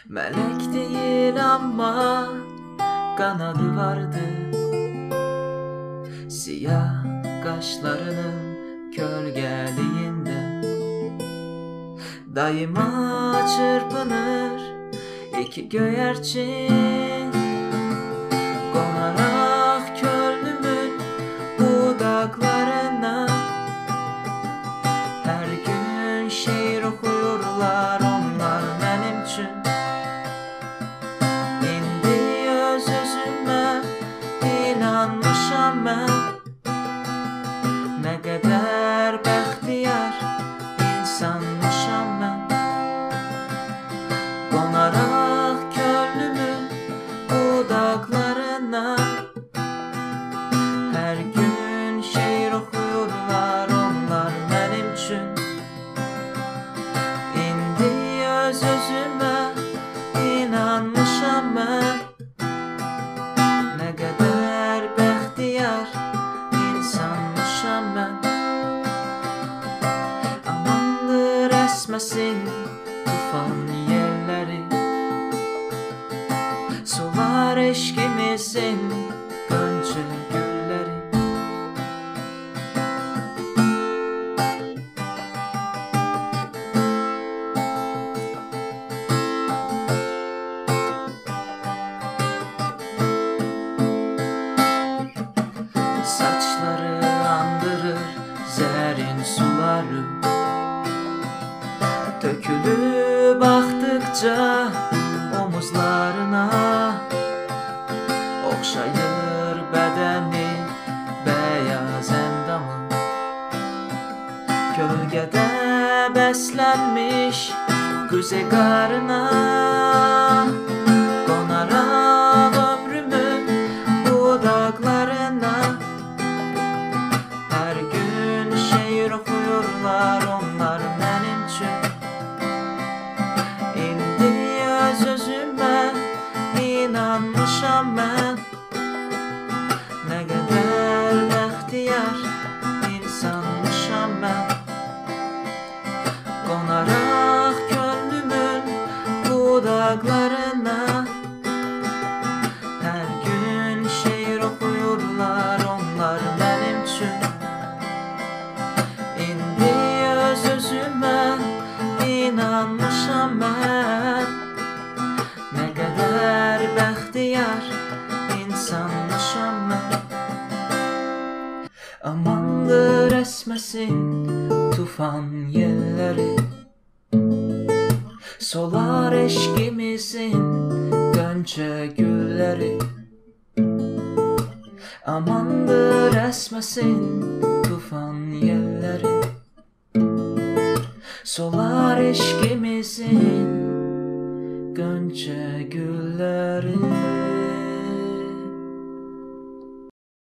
Melek değil ama kanadı vardı. Siyah kaşlarının gölgeliğinde daima çırpınır iki göğerçin. Konarak gönlümün dudaklarına her gün şiir okuyorlar onlar benim için. İndi öz özüme inanmışam ben, ne kadar bəxtiyar insanmışam ben. Konarak gönlümün dudaklarına her gün şiir okuyorlar onlar benim için. İndi öz özüme inanmışam ben, ne kadar bəxtiyar insanmışam ben. Amandır esmesin tufan yerleri, solar eşkimizin önce gülleri. Saçları andırır zerrin suları, dökülüp baktıkça omuzlarına okşayır bedeni beyaz endamı. Gölgede beslenmiş güzel karına konarak ömrümün dudaklarına her gün şiir okuyorlar onlar benim için. İndi öz özüme inanmışam ben, ne kadar bəxtiyar insanmışam ben. Konarak gönlümün dudaklarına her gün şiir okuyorlar onlar benim için. İndi öz özüme inanmışam ben, ne kadar bəxtiyar insanmışam ben. Amandır esmesin tufan yerleri, solar eşkimizin gönce gülleri. Amandır esmesin tufan yerleri, solar eşkimizin gönce gülleri.